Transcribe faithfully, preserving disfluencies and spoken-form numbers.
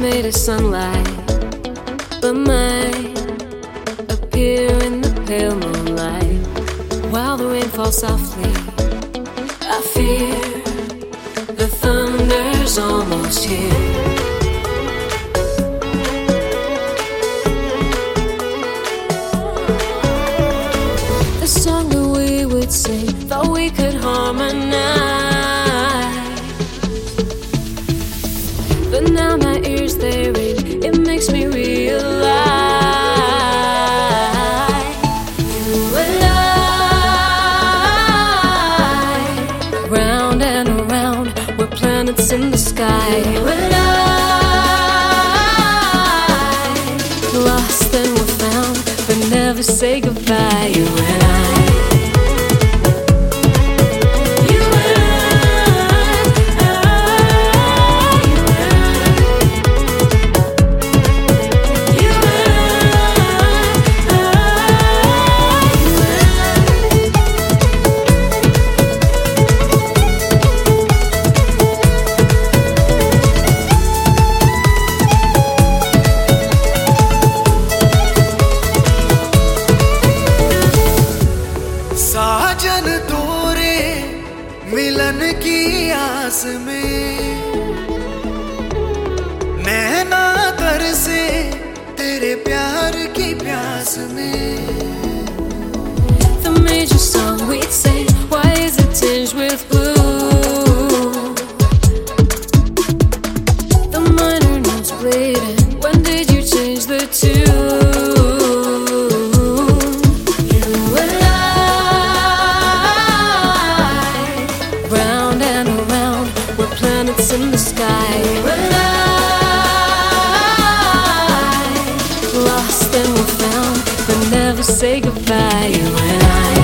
made of sunlight, but mine appear in the pale moonlight. While the rain falls softly, I fear the thunder's almost here. The song that we would sing, thought we could harmonize, but now my ears they ring, it makes me realize you and I, round and around, we're planets in the sky. You and I, lost and we're found, but never say goodbye. You and I. साजन तोरे मिलन की आस में नैना तरसे तेरे प्यार की प्यास में. The major song we'd sing, why is it tinged with blue? The minor notes bleeding, when did you change the tune? Planets in the sky. You and I, lost and we're found, but never say goodbye. You and I.